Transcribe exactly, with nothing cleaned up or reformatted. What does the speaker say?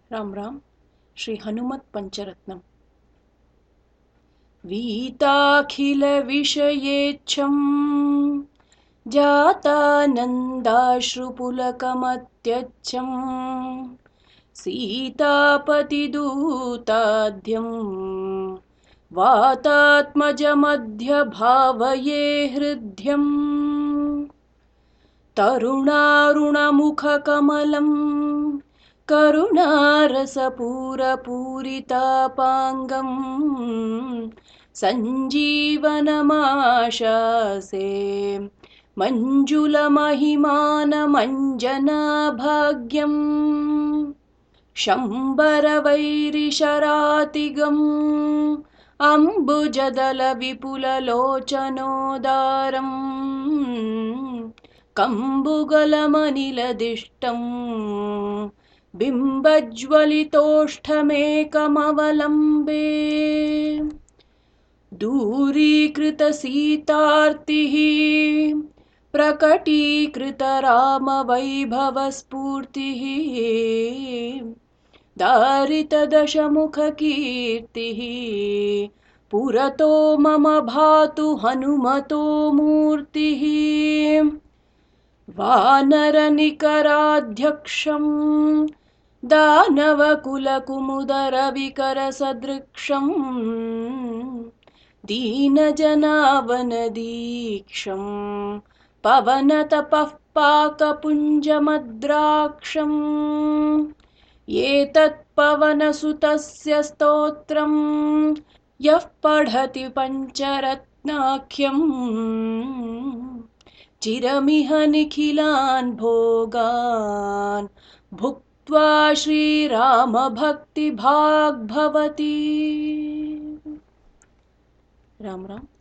राम राम। श्री हनुमत पंचरत्नम। वीताखिल विषयेच्छं जातानन्दाश्रुपुलकमत्यच्छं सीतापतिदूताद्यं वातात्मजमध्य भावये हृद्यम् तरुणारुणमुखकमलं करुणारसपूरपूरितापाङ्गं सञ्जीवनमाशासे मञ्जुलमहिमानमञ्जनाभाग्यम् शम्बरवैरिशरातिगम् अम्बुजदलविपुललोचनोदारम् कम्बुगलमनिलदिष्टं बिम्बज्वलितोष्ठमेकमवलम्बे दूरीकृतसीतार्तिः प्रकटीकृतरामवैभवस्फूर्तिः दारितदशमुखकीर्तिः पुरतो मम भातु हनुमतो मूर्तिः वानरनिकराध्यक्षं दानवकुलकुमुदरविकरसदृक्षं दीनजनावनदीक्षं पवनतपः पाकपुञ्जमद्राक्षम् एतत्पवनसुतस्य स्तोत्रं यः पठति पञ्चरत्नाख्यम् चिरमिह निखिलान् भोगान् भुक्त्वा श्रीरामभक्तिभाग् भवति। राम राम।